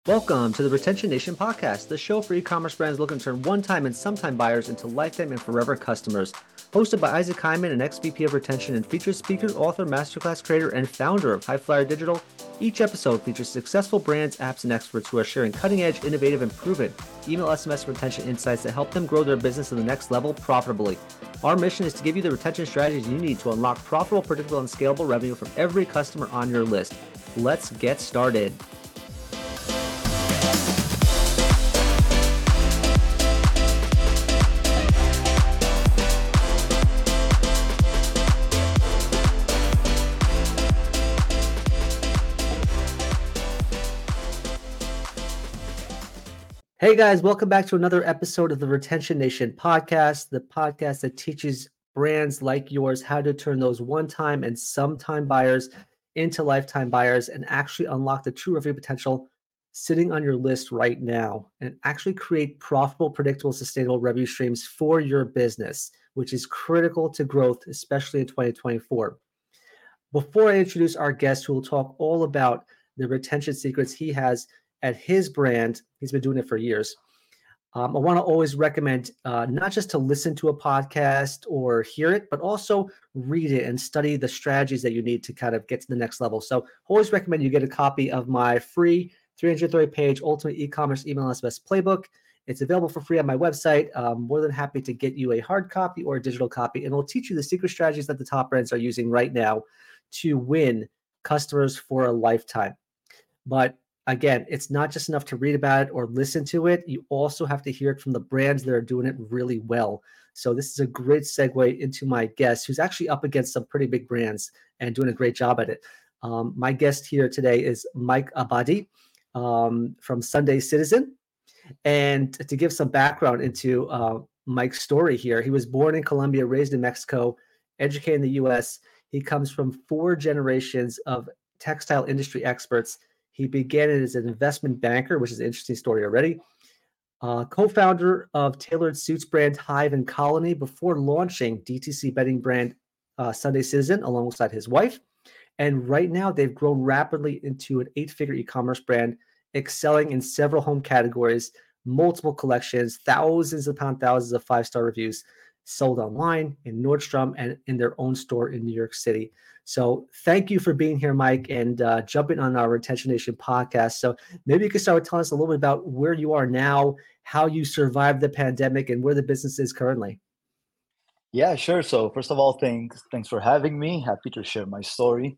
Welcome to the Retention Nation podcast, the show for e-commerce brands looking to turn one-time and sometime buyers into lifetime and forever customers. Hosted by Isaac Hyman, an ex-VP of Retention and featured speaker, author, masterclass creator, and founder of High Flyer Digital. Each episode features successful brands, apps, and experts who are sharing cutting-edge, innovative, and proven email SMS retention insights that help them grow their business to the next level profitably. Our mission is to give you the retention strategies you need to unlock profitable, predictable, and scalable revenue from every customer on your list. Let's get started. Hey guys, welcome back to another episode of the Retention Nation podcast, the podcast that teaches brands like yours how to turn those one-time and sometime buyers into lifetime buyers and actually unlock the true revenue potential sitting on your list right now and actually create profitable, predictable, sustainable revenue streams for your business, which is critical to growth, especially in 2024. Before I introduce our guest who will talk all about the retention secrets he has at his brand, he's been doing it for years. I want to always recommend not just to listen to a podcast or hear it, but also read it and study the strategies that you need to kind of get to the next level. So always recommend you get a copy of my free 330-page Ultimate E-commerce Email SMS Playbook. It's available for free on my website. I'm more than happy to get you a hard copy or a digital copy, and it'll teach you the secret strategies that the top brands are using right now to win customers for a lifetime. But again, it's not just enough to read about it or listen to it. You also have to hear it from the brands that are doing it really well. So this is a great segue into my guest, who's actually up against some pretty big brands and doing a great job at it. My guest here today is Mike Abadi from Sunday Citizen. And to give some background into Mike's story here, he was born in Colombia, raised in Mexico, educated in the U.S. He comes from 4 generations of textile industry experts. He began it as an investment banker, which is an interesting story already. Co-founder of tailored suits brand Hive and Colony before launching DTC bedding brand Sunday Citizen alongside his wife. And right now they've grown rapidly into an 8-figure e-commerce brand, excelling in several home categories, multiple collections, thousands upon thousands of 5-star reviews sold online in Nordstrom and in their own store in New York City. So thank you for being here, Mike, and jumping on our Retention Nation podcast. So maybe you could start with telling us a little bit about where you are now, how you survived the pandemic, and where the business is currently. Yeah, sure. So first of all, thanks for having me. Happy to share my story.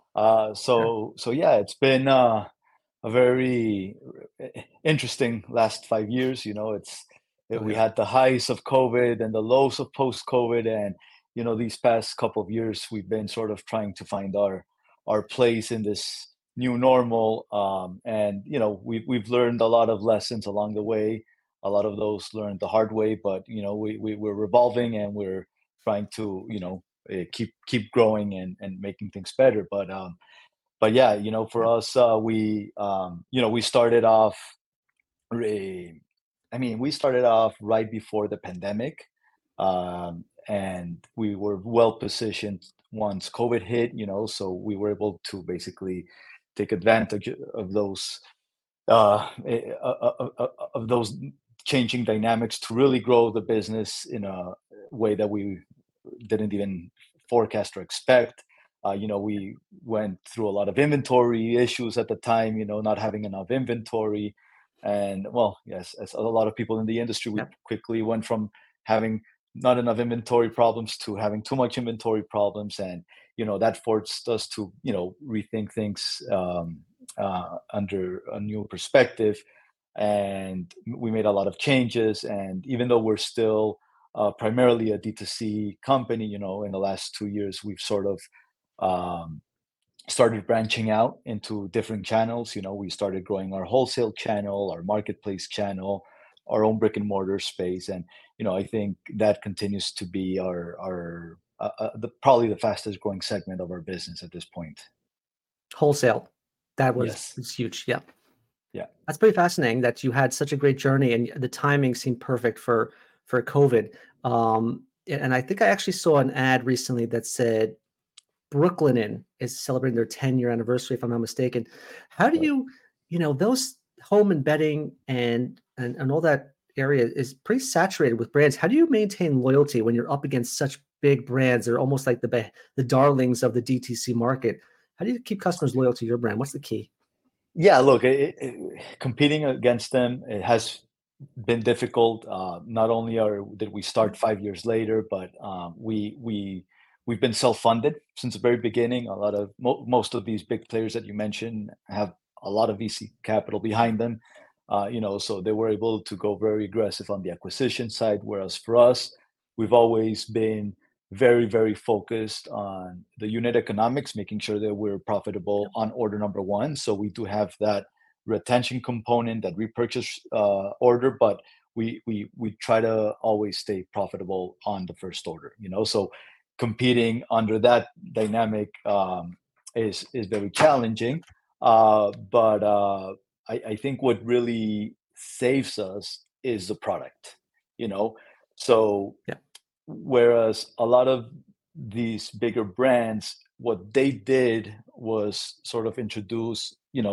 So yeah, it's been a very interesting last 5 years. We had the highs of COVID and the lows of post-COVID, and these past couple of years we've been sort of trying to find our place in this new normal. And we've learned a lot of lessons along the way. A lot of those learned the hard way, but we're revolving and we're trying to keep growing and making things better. But yeah, for us, we started off. We started off right before the pandemic, and we were well positioned once COVID hit. So we were able to basically take advantage of those changing dynamics to really grow the business in a way that we didn't even forecast or expect. We went through a lot of inventory issues at the time, not having enough inventory. And well, yes, as a lot of people in the industry, we quickly went from having not enough inventory problems to having too much inventory problems. And, that forced us to, rethink things under a new perspective. And we made a lot of changes. And even though we're still primarily a D2C company, in the last 2 years, we've sort of started branching out into different channels. We started growing our wholesale channel, our marketplace channel, our own brick and mortar space. And, I think that continues to be our probably the fastest growing segment of our business at this point. Wholesale. That Yes. was huge. Yeah. Yeah. That's pretty fascinating that you had such a great journey and the timing seemed perfect for COVID. And I think I actually saw an ad recently that said Brooklinen is celebrating their 10-year anniversary, if I'm not mistaken. How do Right. those home and bedding and all that area is pretty saturated with brands. How do you maintain loyalty when you're up against such big brands? They're almost like the darlings of the DTC market. How do you keep customers loyal to your brand? What's the key? Yeah, look, competing against them, it has been difficult. Not only did we start 5 years later, but we've been self-funded since the very beginning. A lot of most of these big players that you mentioned have a lot of VC capital behind them. So they were able to go very aggressive on the acquisition side. Whereas for us, we've always been very, very focused on the unit economics, making sure that we're profitable on order number one. So we do have that retention component, that repurchase order, but we try to always stay profitable on the first order. So competing under that dynamic is very challenging. But I think what really saves us is the product. So Yeah. whereas a lot of these bigger brands, what they did was sort of introduce,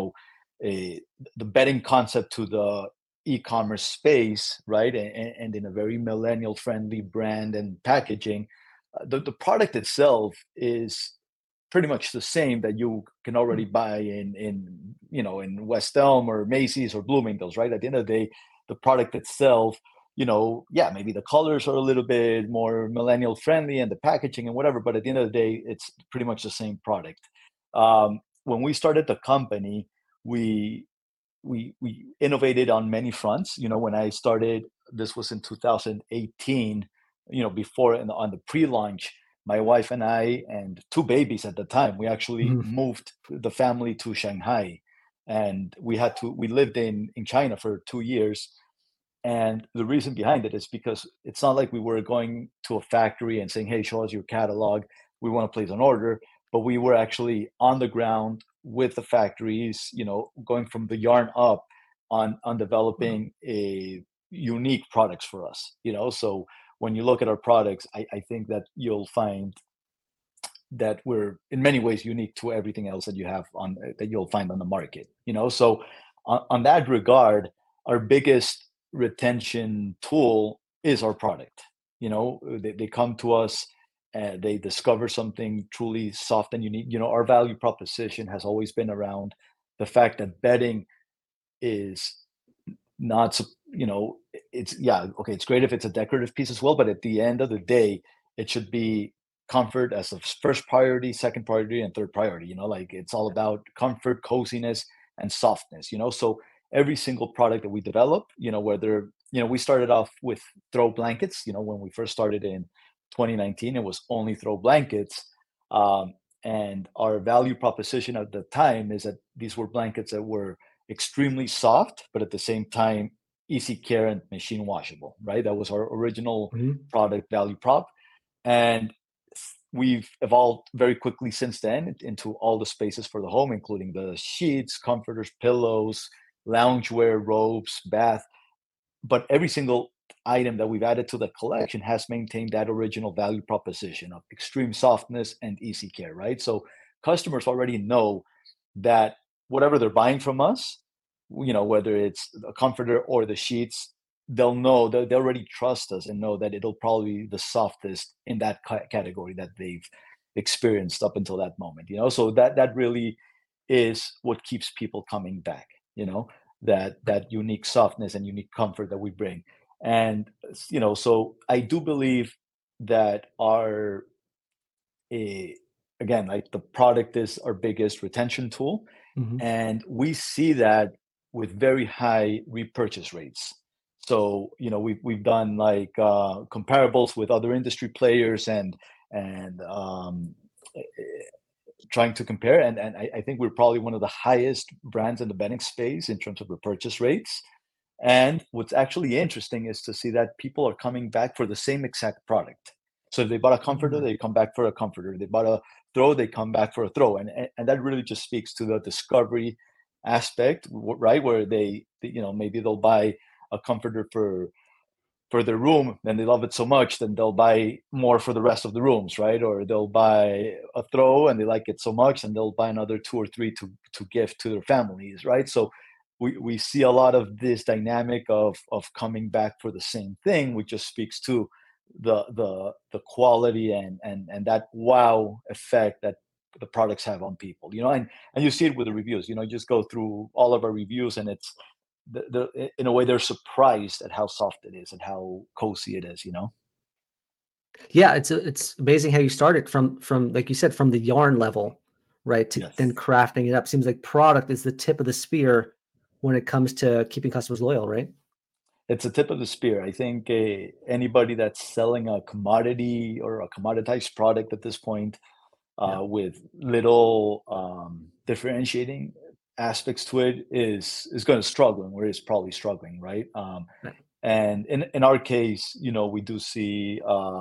a the betting concept to the e-commerce space, right? And in a very millennial friendly brand and packaging, the product itself is pretty much the same that you can already buy in West Elm or Macy's or Bloomingdale's, right? At the end of the day, the product itself, yeah, maybe the colors are a little bit more millennial friendly and the packaging and whatever, but at the end of the day, it's pretty much the same product. When we started the company, we we innovated on many fronts. When I started, this was in 2018. Before on the pre-launch, my wife and I and two babies at the time, we actually Mhm. moved the family to Shanghai, and we lived in China for 2 years. And the reason behind it is because it's not like we were going to a factory and saying, "Hey, show us your catalog. We want to place an order." But we were actually on the ground with the factories, going from the yarn up on Wow. developing a unique products for us. So when you look at our products, I think that you'll find that we're in many ways unique to everything else that you'll find on the market. So on that regard, our biggest retention tool is our product. They come to us and they discover something truly soft and unique. Our value proposition has always been around the fact that bedding is not it's, yeah, okay, it's great if it's a decorative piece as well, but at the end of the day, it should be comfort as a first priority, second priority, and third priority. Like, it's all about comfort, coziness, and softness. So every single product that we develop, whether we started off with throw blankets. When we first started in 2019, it was only throw blankets. And our value proposition at the time is that these were blankets that were extremely soft, but at the same time, easy care and machine washable, right? That was our original Mhm. product value prop. And we've evolved very quickly since then into all the spaces for the home, including the sheets, comforters, pillows, loungewear, robes, bath. But every single item that we've added to the collection has maintained that original value proposition of extreme softness and easy care, right? So customers already know that whatever they're buying from us, whether it's a comforter or the sheets, they'll know that they already trust us and know that it'll probably be the softest in that category that they've experienced up until that moment. So that really is what keeps people coming back. That unique softness and unique comfort that we bring. And so I do believe that our eh, again, like, the product is our biggest retention tool, Mhm. and we see that with very high repurchase rates. So we've done like comparables with other industry players and trying to compare, and I think we're probably one of the highest brands in the bedding space in terms of repurchase rates. And what's actually interesting is to see that people are coming back for the same exact product. So if they bought a comforter, Mm. they come back for a comforter. They bought a throw, they come back for a throw. And that really just speaks to the discovery aspect, right? Where maybe they'll buy a comforter for their room, and they love it so much, then they'll buy more for the rest of the rooms, right? Or they'll buy a throw and they like it so much, and they'll buy another two or three to gift to their families, right? So we see a lot of this dynamic of coming back for the same thing, which just speaks to the quality and that wow effect that the products have on people, and you see it with the reviews. You just go through all of our reviews, and it's in a way they're surprised at how soft it is and how cozy it is. Yeah, it's amazing how you started from like you said, from the yarn level, right, to then Yes. crafting it up. Seems like product is the tip of the spear when it comes to keeping customers loyal, right? It's a tip of the spear. I think anybody that's selling a commodity or a commoditized product at this point, Yeah. with little differentiating aspects to it is going to struggle, or is probably struggling, right? Right. And in our case, we do see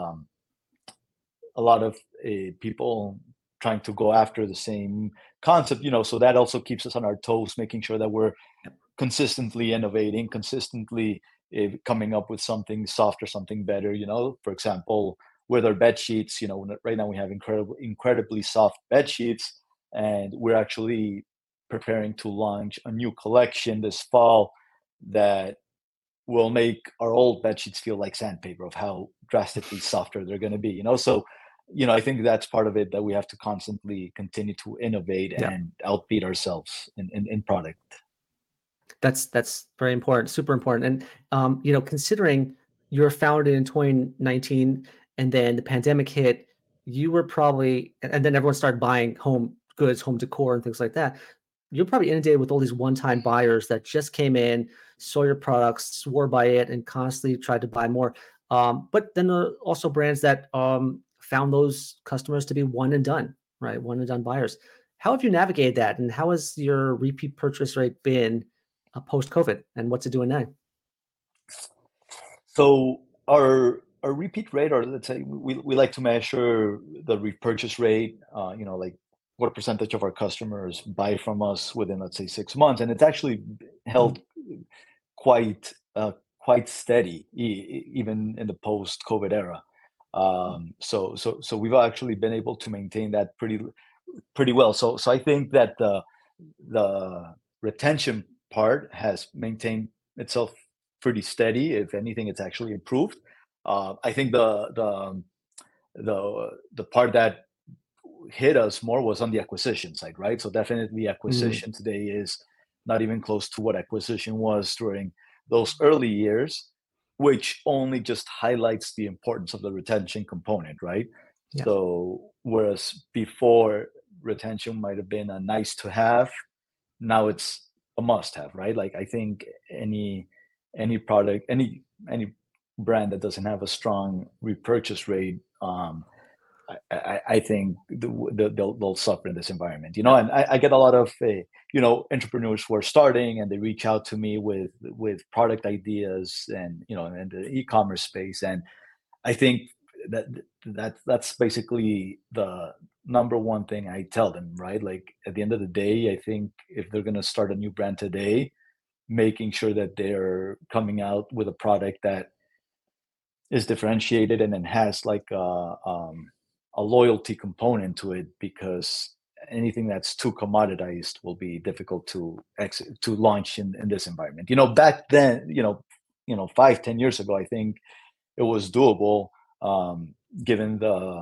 a lot of people trying to go after the same concept, so that also keeps us on our toes, making sure that we're Yep. consistently innovating, consistently coming up with something softer, something better. For example, with our bed sheets, right now we have incredibly soft bed sheets, and we're actually preparing to launch a new collection this fall that will make our old bed sheets feel like sandpaper of how drastically softer they're going to be. So I think that's part of it, that we have to constantly continue to innovate Yeah. and outbeat ourselves in product. That's very important, super important. And considering you were founded in 2019 and then the pandemic hit, you were probably and then everyone started buying home goods, home decor and things like that. You're probably inundated with all these one-time buyers that just came in, saw your products, swore by it, and constantly tried to buy more. But then also brands that found those customers to be one and done, right? One and done buyers. How have you navigated that, and how has your repeat purchase rate been post COVID, and what's it doing now? So our repeat rate, or let's say we like to measure the repurchase rate, like what percentage of our customers buy from us within, let's say, 6 months, and it's actually Mhm. held quite quite steady, even in the post-COVID era. So we've actually been able to maintain that pretty well. So I think that the retention part has maintained itself pretty steady. If anything, it's actually improved. I think the part that hit us more was on the acquisition side, right? So definitely Mm, acquisition today is not even close to what acquisition was during those early years, which only just highlights the importance of the retention component, right? yeah. So whereas before retention might have been a nice to have, now it's a must have, right? Like I think any product, any brand that doesn't have a strong repurchase rate, I think they'll suffer in this environment, Yeah. and I get a lot of entrepreneurs who are starting, and they reach out to me with product ideas, and in the e-commerce space, and I think that that's basically the number one thing I tell them, right? Like at the end of the day, I think if they're going to start a new brand today, making sure that they're coming out with a product that is differentiated and then has like a loyalty component to it, because anything that's too commoditized will be difficult to launch in this environment. Back then, 5-10 years ago, I think it was doable, given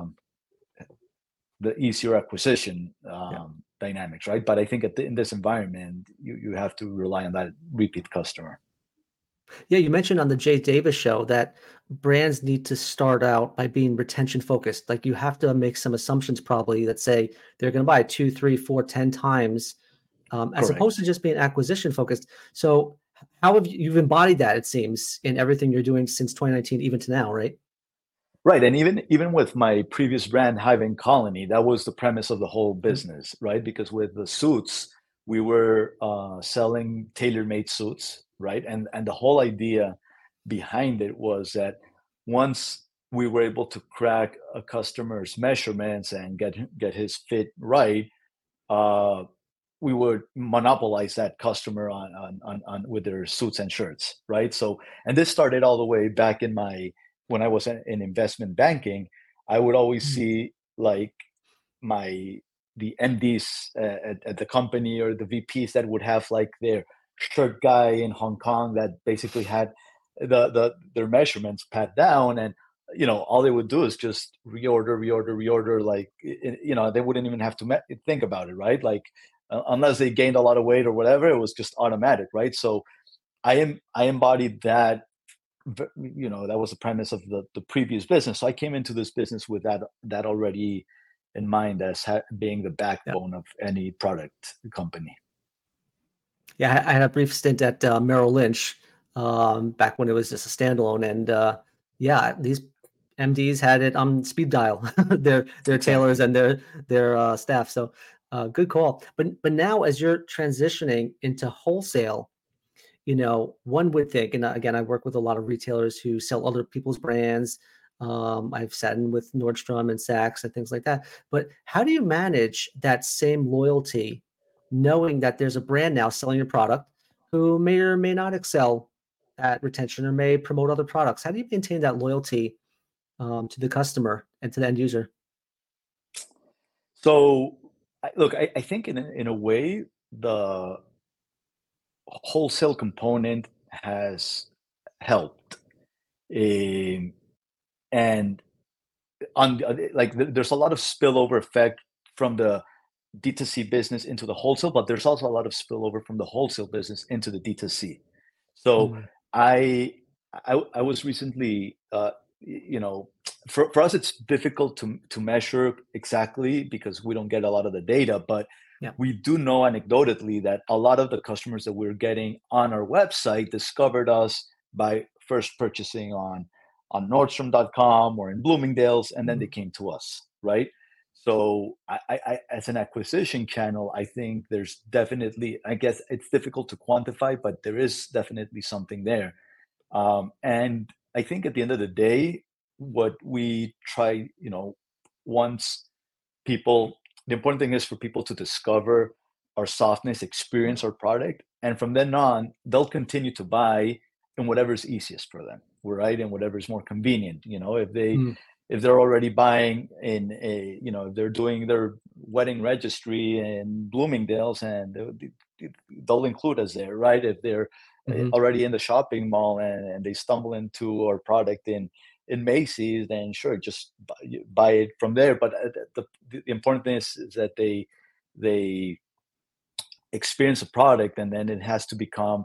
the easier acquisition Yeah. dynamics, right? But I think in this environment, you have to rely on that repeat customer. Yeah, you mentioned on the Jay Davis show that brands need to start out by being retention focused. Like you have to make some assumptions probably that say they're going to buy two, three, four, 10 times, as opposed to Correct. just being acquisition focused. So how have you've embodied that, it seems, in everything you're doing since 2019, even to now, right? Right, and even with my previous brand, Hive and Colony, that was the premise of the whole Mm, business, right? Because with the suits, we were selling tailor-made suits, right? And the whole idea behind it was that once we were able to crack a customer's measurements and get his fit right, uh, we would monopolize that customer on with their suits and shirts, right? So, and this started all the way back when I was in investment banking. I would always mm, see like my the MDs at the company, or the VPs that would have like their shirt guy in Hong Kong that basically had their measurements pat down, and all they would do is just reorder, like they wouldn't even have to think about it, right? Like unless they gained a lot of weight or whatever, it was just automatic, right? So I embodied that. That was the premise of the previous business. So I came into this business with that already in mind as being the Yeah. backbone of any product company. Yeah, I had a brief stint at Merrill Lynch back when it was just a standalone, and yeah, these MDs had it on speed dial, their tailors Exactly. and their staff. So good call. But now, as you're transitioning into wholesale, one would think, and again, I work with a lot of retailers who sell other people's brands. I've sat in with Nordstrom and Saks and things like that. But how do you manage that same loyalty, knowing that there's a brand now selling your product who may or may not excel at retention or may promote other products? How do you maintain that loyalty to the customer and to the end user? So, look, I think in a way, the wholesale component has helped, um, and there's a lot of spillover effect from the D2C business into the wholesale, but there's also a lot of spillover from the wholesale business into the D2C. So Mm, I I was recently, you know, for us it's difficult to measure exactly because we don't get a lot of the data, but yeah. we do know anecdotally that a lot of the customers that we're getting on our website discovered us by first purchasing on Nordstrom.com or in Bloomingdale's, and then they Mm, came to us, right? So as an acquisition channel, I think there's definitely, I guess it's difficult to quantify, but there is definitely something there. And I think at the end of the day, what we try, once people, the important thing is for people to discover our softness, experience our product, and from then on, they'll continue to buy in whatever is easiest for them, right? And whatever is more convenient. mm, If they're already buying in if they're doing their wedding registry in Bloomingdale's, and they'll include us there, right? If they're mhm. already in the shopping mall, and they stumble into our product in Macy's, then sure, just buy it from there. But the important thing is that they experience a product, and then it has to become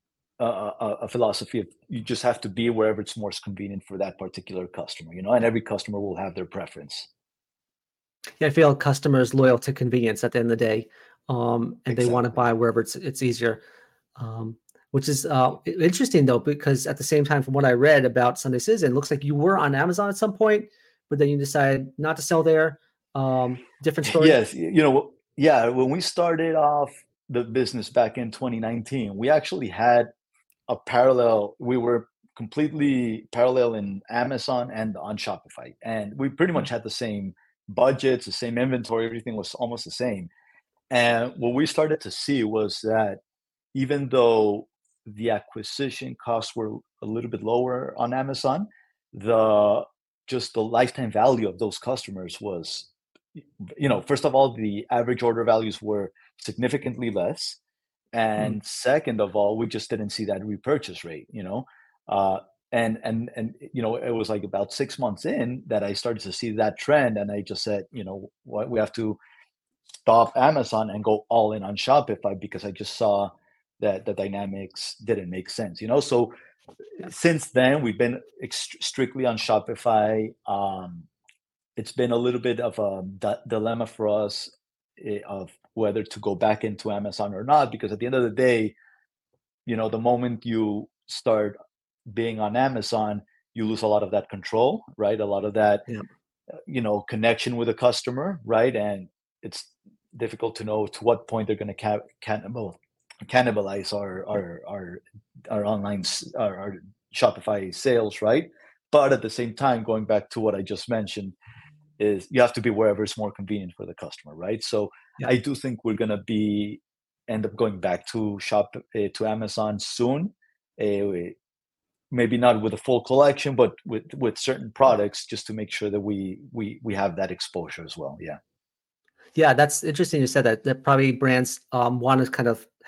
a philosophy of you just have to be wherever it's most convenient for that particular customer, and every customer will have their preference. Yeah, I feel customers loyal to convenience at the end of the day, and they want to Exactly. buy wherever it's easier. Um, which is interesting though, because at the same time, from what I read about Sunday Citizen, it looks like you were on Amazon at some point, but then you decided not to sell there. Different story. Yes, yeah. When we started off the business back in 2019, we actually had a parallel. We were completely parallel in Amazon and on Shopify, and we pretty much Mm, had the same budgets, the same inventory. Everything was almost the same. And what we started to see was that even though the acquisition costs were a little bit lower on Amazon, the just the lifetime value of those customers was, first of all, the average order values were significantly less. mm, And second of all, we just didn't see that repurchase rate. Uh, and it was like about 6 months in that I started to see that trend, and I just said, what, we have to stop Amazon and go all in on Shopify, because I just saw that the dynamics didn't make sense. So yeah. since then, we've been strictly on Shopify. It's been a little bit of a dilemma for us, of whether to go back into Amazon or not, because at the end of the day, the moment you start being on Amazon, you lose a lot of that control, right? A lot of that Yeah. connection with a customer, right? And it's difficult to know to what point they're going to cannibalize our online our Shopify sales, right? But at the same time, going back to what I just mentioned, is you have to be wherever it's more convenient for the customer, right? So Yeah. I do think we're going to be end up going back to Amazon soon. Uh, Maybe not with a full collection, but with certain products, just to make sure that we have that exposure as well. Yeah. Yeah, that's interesting you said that probably brands want to kind of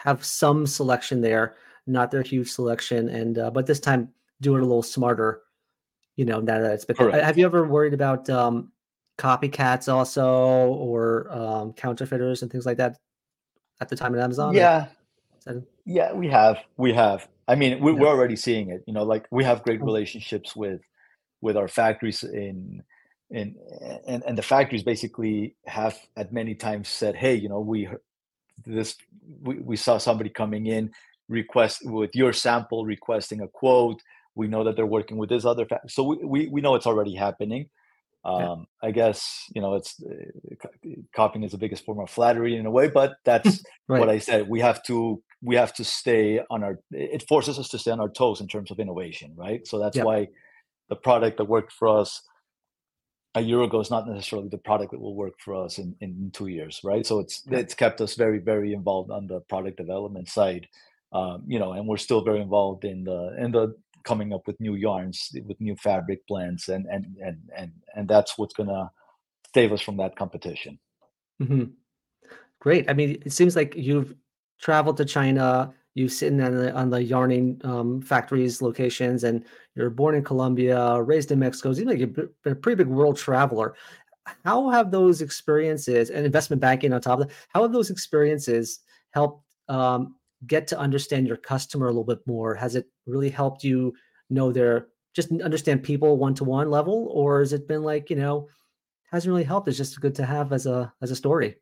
have some selection there, not their huge selection, and but this time do it a little smarter. Now that it's become. Have Correct. you ever worried about copycats also, or counterfeiters and things like that at the time at Amazon? Or Yeah, yeah, we have. I mean, yeah, we're already seeing it. Like we have great oh, relationships with our factories in and the factories basically have at many times said, hey, this we saw somebody coming in request with your sample requesting a quote. We know that they're working with this other so we know it's already happening. yeah, I guess it's copying is the biggest form of flattery in a way, but that's what right, I said. We have to stay on our. It forces us to stay on our toes in terms of innovation, right? So that's yeah, why the product that worked for us a year ago is not necessarily the product that will work for us in 2 years, right? So it's yeah. it's kept us very very involved on the product development side, and we're still very involved in the coming up with new yarns, with new fabric blends, and that's what's gonna save us from that competition. hmm Great. I mean, it seems like you've traveled to China, you've sitting on the yarning factories locations, and you're born in Colombia, raised in Mexico. It seems like you've been a pretty big world traveler. How have those experiences and investment banking on top of that, how have those experiences helped get to understand your customer a little bit more? Has it really helped you know their just understand people one to one level, or has it been like, hasn't really helped? It's just good to have as a story.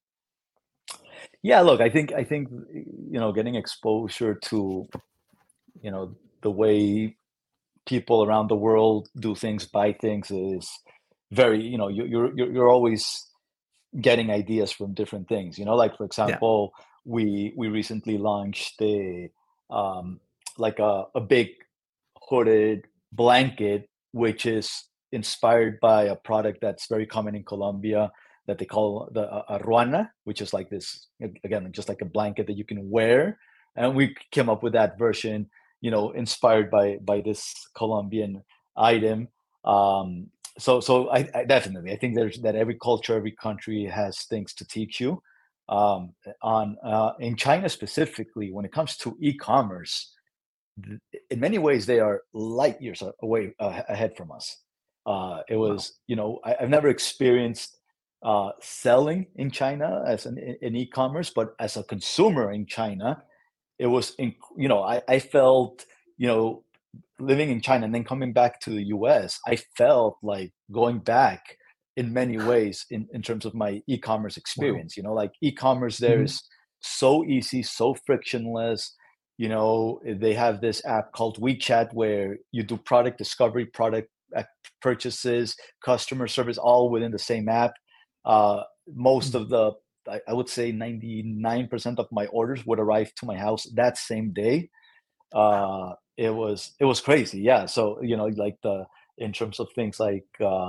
Yeah, look, I think getting exposure to you know the way people around the world do things, buy things is very you're always getting ideas from different things. Like for Yeah. example, we recently launched um like a big hooded blanket, which is inspired by a product that's very common in Colombia that they call the ruana, which is like this again, just like a blanket that you can wear. And we came up with that version, inspired by this Colombian item. So I definitely I think there's that every culture, every country has things to teach you. On In China specifically, when it comes to e-commerce, in many ways they are light years away ahead from us. It Wow. was, I've never experienced selling in China as in e-commerce, but as a consumer in China, it was, I felt, you know, living in China and then coming back to the US, I felt like going back in many ways in terms of my e-commerce Wow. experience. Like e-commerce there Mhm. is so easy, so frictionless. They have this app called WeChat where you do product discovery, product purchases, customer service, all within the same app. Most Mm. of I would say 99% of my orders would arrive to my house that same day. Wow. It was crazy, yeah. So like the in terms of things like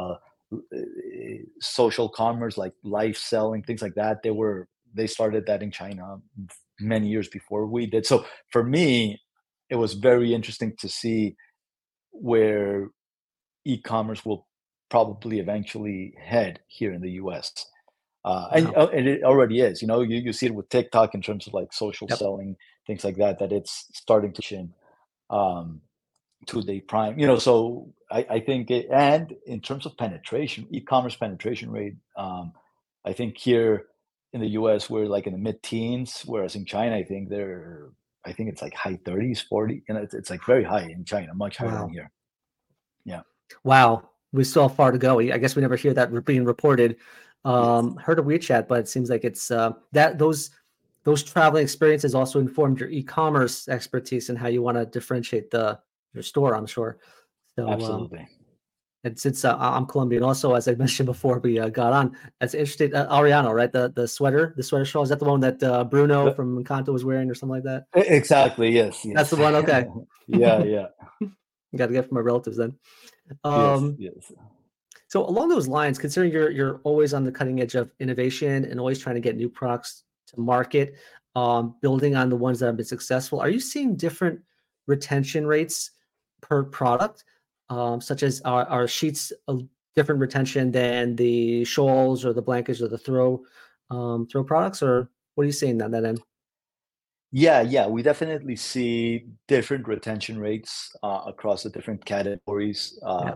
social commerce, like live selling, things like that, they started that in China many years before we did. So for me, it was very interesting to see where e-commerce will probably eventually head here in the US. Wow. And it already is. You see it with TikTok in terms of like social Yep. selling, things like that, that it's starting to chin. Um, 2-day prime, so I think and in terms of penetration, e-commerce penetration rate, I think here in the US we're like in the mid-teens, whereas in China I think it's like high 30s, 40, it's like very high in China, much higher than Wow. here. Yeah. Wow. We still have far to go. I guess we never hear that being reported. Heard of WeChat, but it seems like it's that those traveling experiences also informed your e-commerce expertise and how you want to differentiate your store, I'm sure. So Absolutely. and since I'm Colombian, also as I mentioned before, we got on. That's interesting. Ariano, right? The sweater shawl. Is that the one that Bruno The- from Encanto was wearing, or something like that? exactly, yes, That's the yes. one. Okay. Yeah, yeah, Got to get from my relatives then. yes, Um, yes. so along those lines, considering you're always on the cutting edge of innovation and always trying to get new products to market, building on the ones that have been successful, are you seeing different retention rates per product, such as are sheets a different retention than the shawls or the blankets or the throw products, or what are you seeing on that end? Yeah, we definitely see different retention rates across the different categories. Yeah.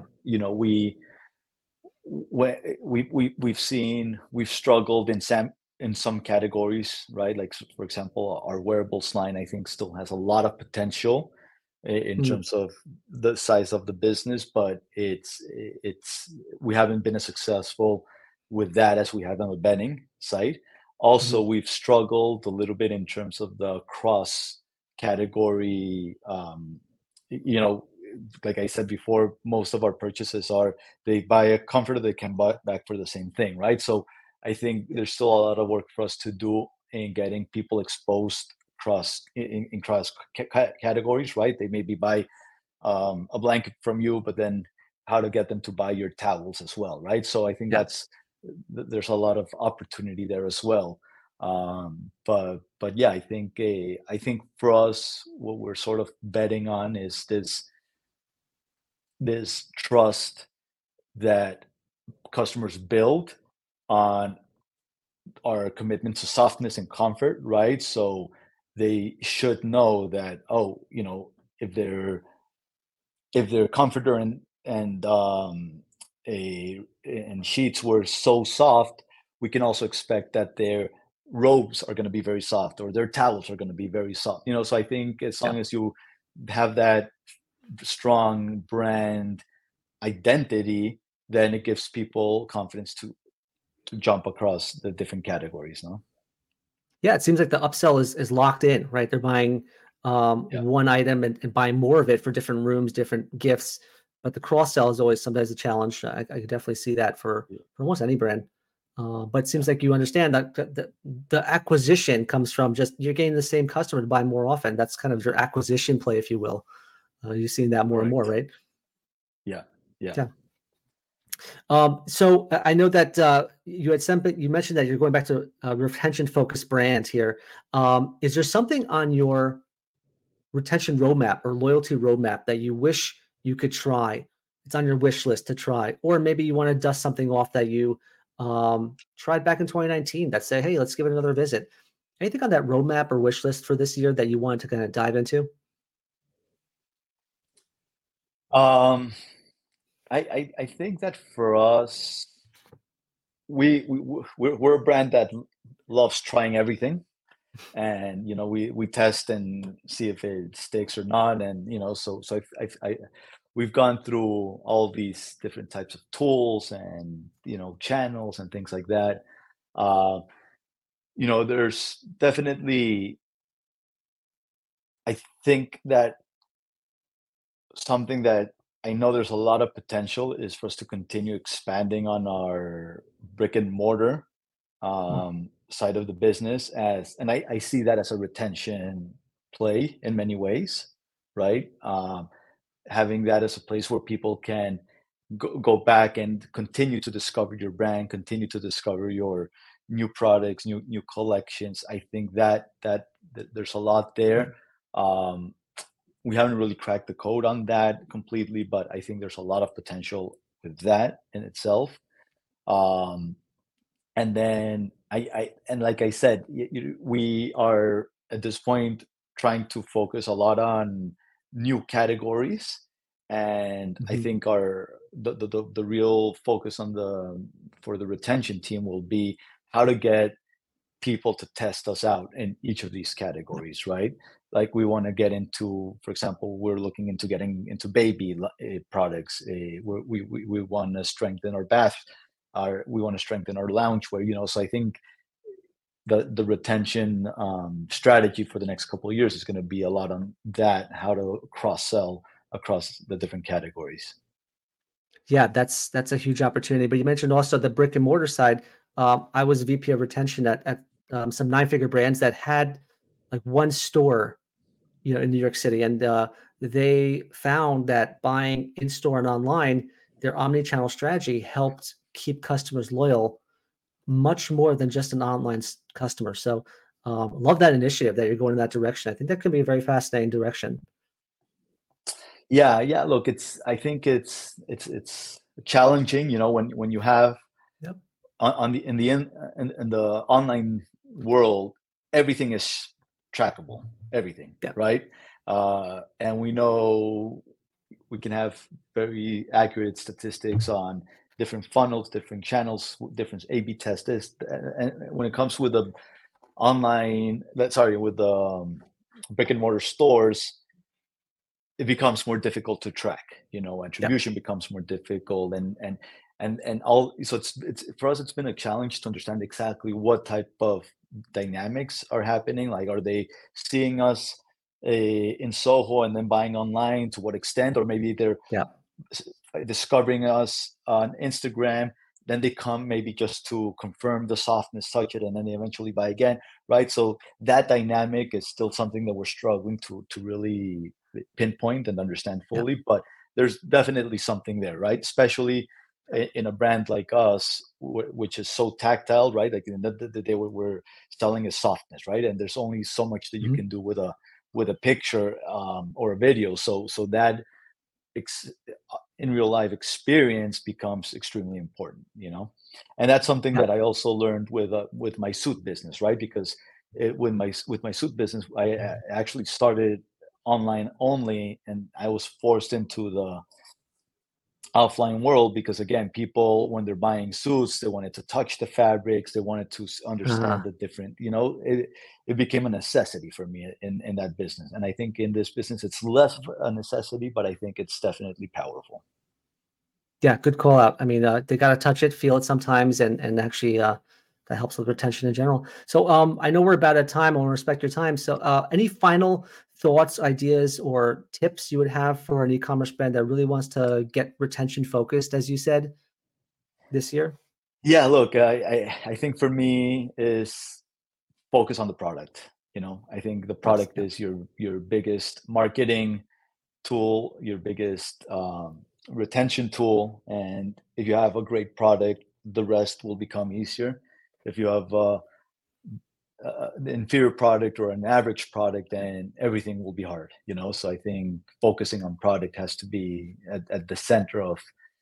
We've struggled in some categories, right? Like for example, our wearables line, I think, still has a lot of potential in Mm, terms of the size of the business, but it's we haven't been as successful with that as we have on the betting side. Also, mhm, we've struggled a little bit in terms of the cross category. You know, like I said before, most of our purchases are they buy a comforter, they can buy back for the same thing, right? So I think there's still a lot of work for us to do in getting people exposed in cross categories, right? They maybe buy a blanket from you, but then how to get them to buy your towels as well, right? So I think yeah. there's a lot of opportunity there as well. But yeah, I think for us, what we're sort of betting on is this trust that customers build on our commitment to softness and comfort, right? So they should know that, oh, if their comforter and sheets were so soft, we can also expect that their robes are going to be very soft or their towels are going to be very soft. So I think as Yeah. long as you have that strong brand identity, then it gives people confidence to jump across the different categories, no? Yeah, it seems like the upsell is locked in, right? They're buying Yeah, one item and buying more of it for different rooms, different gifts. But the cross sell is always sometimes a challenge. I could definitely see that yeah, for almost any brand. But it yeah, seems like you understand that the acquisition comes from just you're getting the same customer to buy more often. That's kind of your acquisition play, if you will. You're seeing that more and more, correct. right? Yeah, yeah. Yeah. So I know that you mentioned that you're going back to a retention focused brand here. Is there something on your retention roadmap or loyalty roadmap that you wish you could try? It's on your wish list to try, or maybe you want to dust something off that you tried back in 2019 that say, hey, let's give it another visit. Anything on that roadmap or wish list for this year that you wanted to kind of dive into? Um, I think that for us, we're a brand that loves trying everything, and we test and see if it sticks or not, and so we've gone through all these different types of tools and channels and things like that. Uh, there's definitely, I think that something that I know there's a lot of potential is for us to continue expanding on our brick and mortar Mm, side of the business, and I see that as a retention play in many ways, right? Having that as a place where people can go back and continue to discover your brand, continue to discover your new products, new collections. I think that there's a lot mm. there. Um, we haven't really cracked the code on that completely, but I think there's a lot of potential with that in itself. Um, and then and like I said, we are at this point trying to focus a lot on new categories, and I Mhm. think the real focus on the for the retention team will be how to get people to test us out in each of these categories, right? Like we want to get into, for example, we're looking into getting into baby products. We want to strengthen our bath. We want to strengthen our loungewear. So I think the retention strategy for the next couple of years is going to be a lot on that, how to cross sell across the different categories. Yeah, that's a huge opportunity. But you mentioned also the brick and mortar side. I was VP of retention at some nine-figure brands that had like one store, in New York City, and they found that buying in store and online, their omni-channel strategy helped keep customers loyal much more than just an online customer. So, love that initiative that you're going in that direction. I think that could be a very fascinating direction. Yeah. Look, I think it's challenging, when you have Yep. on the in the in the online world, everything is trackable, everything, Yeah. right? And we know we can have very accurate statistics on different funnels, different channels, different A/B test this. And when it comes with the with the brick and mortar stores, it becomes more difficult to track. Yeah. Attribution becomes more difficult, and all. So it's for us. It's been a challenge to understand exactly what type of dynamics are happening. Like, are they seeing us in Soho and then buying online? To what extent? Or maybe they're Yeah. discovering us on Instagram, then they come maybe just to confirm the softness, touch it, and then they eventually buy again, right? So that dynamic is still something that we're struggling to really pinpoint and understand Yeah. fully, but there's definitely something there, right? Especially in a brand like us, which is so tactile, right? Like, in the day, we're selling is softness, right? And there's only so much that you Mhm. can do with a picture, or a video. So that in real life experience becomes extremely important, and that's something Yeah. that I also learned with my suit business, right? Because with my suit business, I actually started online only, and I was forced into the offline world because, again, people, when they're buying suits, they wanted to touch the fabrics, they wanted to understand Uh-huh. the different, it became a necessity for me in that business. And I think in this business it's less of a necessity, but I think it's definitely powerful. Yeah, good call out. I mean, they gotta touch it, feel it sometimes, and actually, that helps with retention in general. So, I know we're about at time. I want to respect your time. So, any final thoughts, ideas, or tips you would have for an e-commerce brand that really wants to get retention focused, as you said, this year? Yeah, look, I think for me is focus on the product. I think the Yes. product Yeah. is your biggest marketing tool, your biggest retention tool. And if you have a great product, the rest will become easier. If you have an inferior product or an average product, then everything will be hard. So I think focusing on product has to be at the center of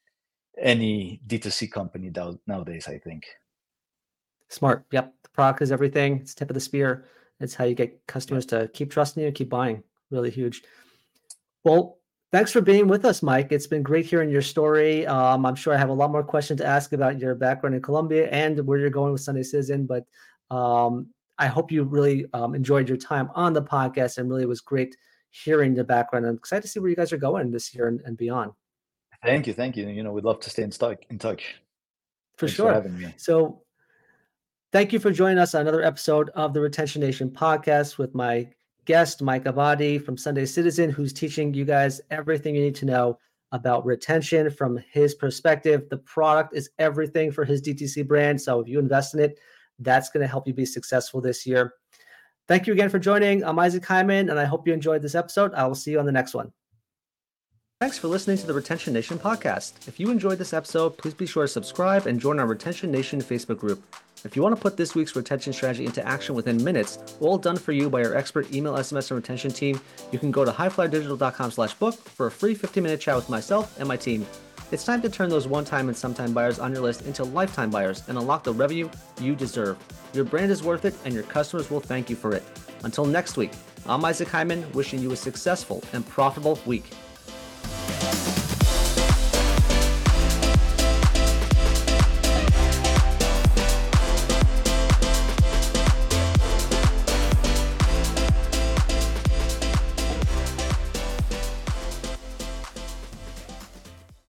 any D2C company nowadays, I think. Smart. Yep. The product is everything. It's tip of the spear. It's how you get Yeah. customers to keep trusting you, keep buying. Really huge. Well, thanks for being with us, Mike. It's been great hearing your story. I'm sure I have a lot more questions to ask about your background in Colombia and where you're going with Sunday Citizen, but um, I hope you really enjoyed your time on the podcast, and really was great hearing the background. I'm excited to see where you guys are going this year and beyond. Thank you, thank you. We'd love to stay in touch. For Thanks for sure. having me. So thank you for joining us on another episode of the Retention Nation podcast with my guest, Mike Abadi from Sunday Citizen, who's teaching you guys everything you need to know about retention from his perspective. The product is everything for his DTC brand. So if you invest in it, that's going to help you be successful this year. Thank you again for joining. I'm Isaac Hyman, and I hope you enjoyed this episode. I will see you on the next one. Thanks for listening to the Retention Nation podcast. If you enjoyed this episode, please be sure to subscribe and join our Retention Nation Facebook group. If you want to put this week's retention strategy into action within minutes, all done for you by our expert email, SMS, and retention team, you can go to highflyerdigital.com/book for a free 15-minute chat with myself and my team. It's time to turn those one-time and sometime buyers on your list into lifetime buyers and unlock the revenue you deserve. Your brand is worth it, and your customers will thank you for it. Until next week, I'm Isaac Hyman, wishing you a successful and profitable week.